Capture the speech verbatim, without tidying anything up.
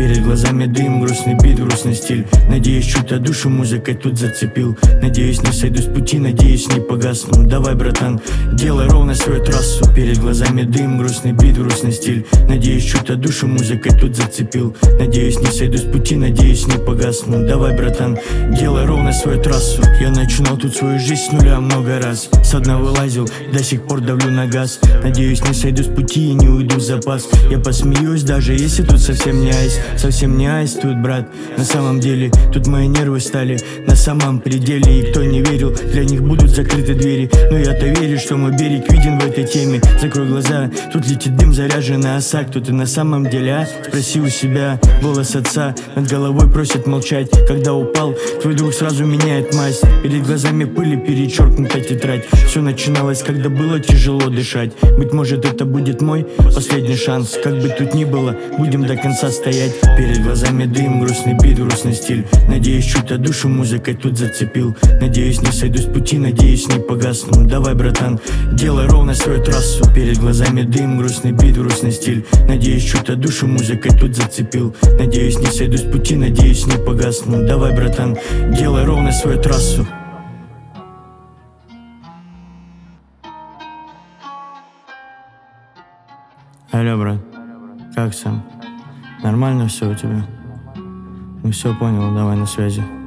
Перед глазами дым, грустный бит, грустный стиль. Надеюсь, чью-то душу музыкой тут зацепил. Надеюсь, не сойду с пути, надеюсь, не погасну. Давай, братан, делай ровно свою трассу. Перед глазами дым, грустный бит, грустный стиль. Надеюсь, чью-то душу музыкой тут зацепил. Надеюсь, не сойду с пути, надеюсь, не погасну. Давай, братан, делай ровно свою трассу. Я начинал тут свою жизнь с нуля много раз. С дна вылазил, до сих пор давлю на газ. Надеюсь, не сойду с пути и не уйду в запас. Я посмеюсь, даже если тут совсем не айс. Совсем не айс тут, брат. На самом деле, тут мои нервы стали на самом пределе. И кто не верил, для них будут закрыты двери. Но я-то верю, что мой берег виден в этой теме. Закрой глаза, тут летит дым, заряженный оса. Кто ты на самом деле, а? Спроси у себя. Голос отца над головой просит молчать. Когда упал, твой друг сразу меняет масть. Перед глазами пыли перечеркнута тетрадь. Все начиналось, когда было тяжело дышать. Быть может, это будет мой последний шанс. Как бы тут ни было, будем до конца стоять. Перед глазами дым, грустный бит, грустный стиль. Надеюсь, чью-то душу музыкой тут зацепил. Надеюсь, не сойду с пути, надеюсь, не погасну. Давай, братан, делай ровно свою трассу. Перед глазами дым, грустный бит, грустный стиль. Надеюсь, чью-то душу музыкой тут зацепил. Надеюсь, не сойду с пути, надеюсь, не погасну. Давай, братан, делай ровно свою трассу. Алло, брат, как сам? Нормально все у тебя? Ну все, понял, давай на связи.